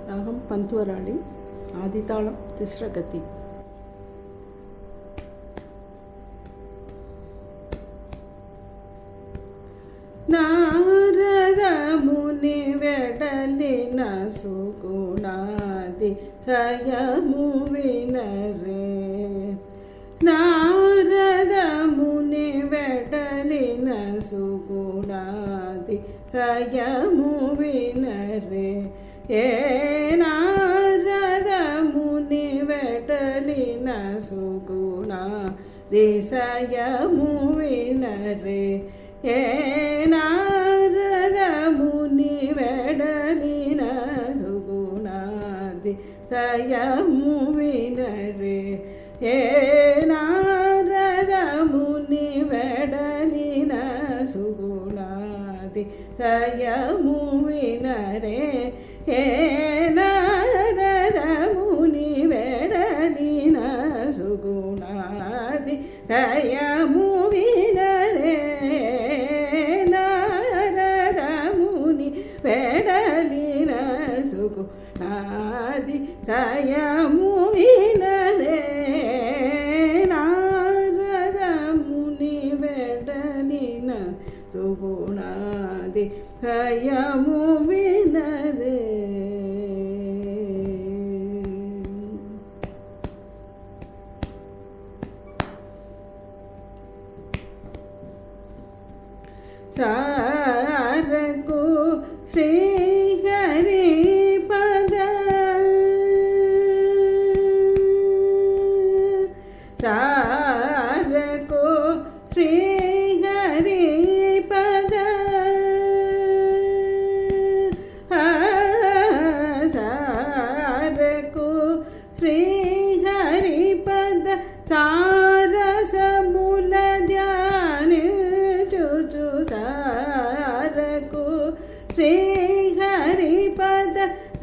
రాగం పంతువరాళి, ఆదితాళం తిస్రగతి. నారద ముని వెడలిన సుగుణాది సయము వినరే. నారద ముని వెడలిన సుగుణాది సయము వినరే. ఏ నారద ముని వెడలిన సుగుణాది సయము వినరే. ఏ నారద ముని వెడలిన సుగుణాది సయము వినరే. ఏ నారద ముని వెడలిన సుగుణాది సయము వినరే. ఏ నారద ముని వెడలిన సుగుణాది సయము వినరే. నారద ముని వెడలిన సుగుణాది సయము వినరే. నారద ముని వెడలిన సుగుణాది సయము వినరే. సారకు శ్రీహరి పద, సారకు శ్రీహరి పద, సారకు శ్రీహరి పద సారసముల ధ్యానించుచు. సారకు శ్రీహరి పద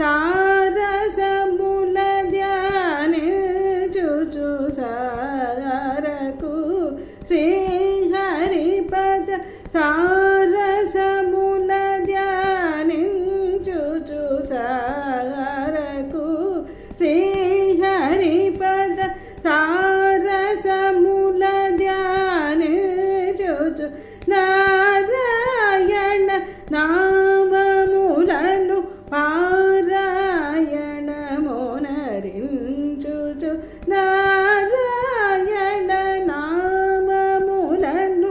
సారసముల ధ్యానించుచు. సారకు శ్రీహరి పద సారసముల ధ్యానించుచు. సారకు శ్రీహరి పద సారసముల ధ్యానించుచు. నారాయణ నామములను పారాయణమునరించుచు. నారాయణ నామములను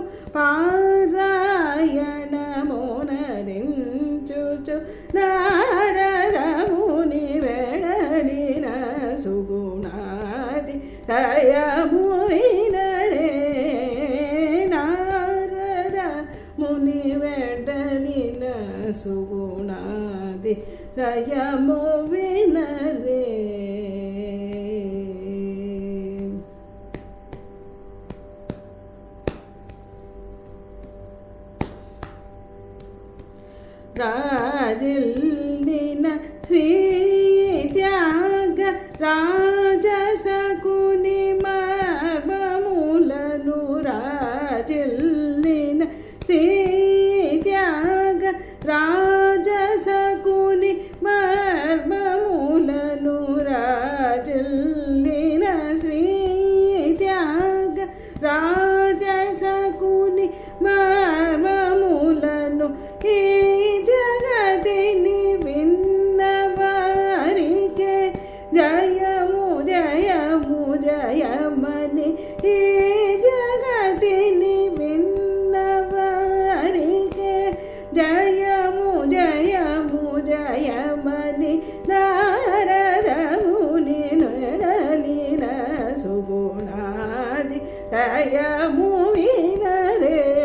పారాయణమునరించుచు. నారద ముని వెడలిన సుగుణాది సయము వినరే. నారద ముని వెడలిన సుగుణాది సయము వినరే. రాజిల్లిన శ్రీ త్యాగ రాజసకుని మర్మములను. రాజిల్లిన శ్రీ త్యాగ రాజసకుని మర్మములను. రాజిల్లిన శ్రీ త్యాగ రాజసకుని మర్మములను. ఈ జగతిని విన్నవారికే జయము జయము జయమని. ఈ జగతిని విన్నవారికే జయము జయము జయమని. నారద ముని వెడలిన సుగుణాది సయము వినరే.